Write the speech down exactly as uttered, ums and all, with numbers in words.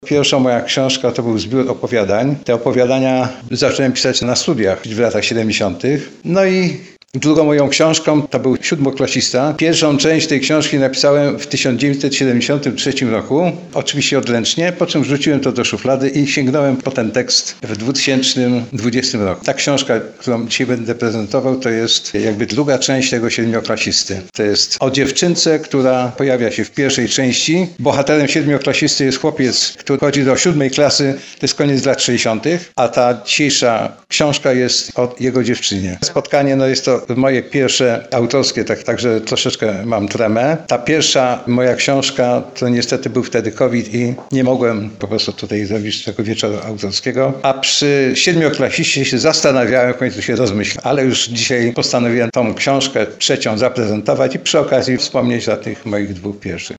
Pierwsza moja książka to był zbiór opowiadań. Te opowiadania zacząłem pisać na studiach w latach siedemdziesiątych. No i drugą moją książką to był Siódmoklasista. Pierwszą część tej książki napisałem w tysiąc dziewięćset siedemdziesiątym trzecim roku, oczywiście odręcznie, po czym wrzuciłem to do szuflady i sięgnąłem po ten tekst w dwa tysiące dwudziestym roku. Ta książka, którą dzisiaj będę prezentował, to jest jakby druga część tego Siedmioklasisty. To jest o dziewczynce, która pojawia się w pierwszej części. Bohaterem Siedmioklasisty jest chłopiec, który chodzi do siódmej klasy, to jest koniec lat sześćdziesiątych, a ta dzisiejsza książka jest o jego dziewczynie. Spotkanie no jest to moje pierwsze autorskie, tak, także troszeczkę mam tremę. Ta pierwsza moja książka, to niestety był wtedy COVID i nie mogłem po prostu tutaj zrobić tego wieczoru autorskiego. A przy Siedmioklasiście się zastanawiałem, w końcu się rozmyślałem, ale już dzisiaj postanowiłem tą książkę trzecią zaprezentować i przy okazji wspomnieć o tych moich dwóch pierwszych.